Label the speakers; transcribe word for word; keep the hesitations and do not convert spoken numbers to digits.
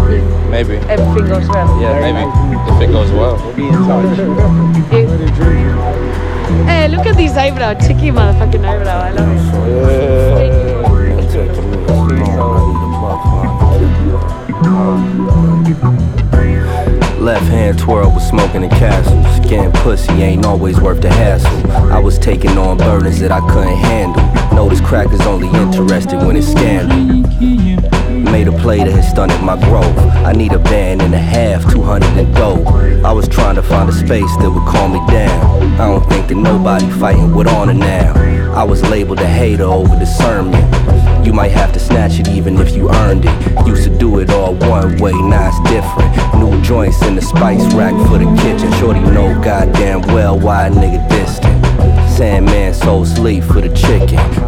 Speaker 1: if
Speaker 2: Maybe.
Speaker 1: everything goes well.
Speaker 2: Yeah, maybe. If it goes well.
Speaker 3: We'll be in touch.
Speaker 1: If- Hey, look at this eyebrow, cheeky motherfucking eyebrow. I love it.
Speaker 4: Left hand twirl was smoking in castles. Getting pussy ain't always worth the hassle. I was taking on burdens that I couldn't handle. Notice crack is only interested when it's scandal. Made a play that has stunted my growth. I need a band and a half, two hundred and dope. I was trying to find a space that would calm me down. I don't think that nobody fighting with honor now. I was labeled a hater over discernment. You might have to snatch it even if you earned it. Used to do it all one way, now it's different. New joints in the spice rack for the kitchen. Shorty know goddamn well why a nigga distant. Sandman sold sleep for the chicken.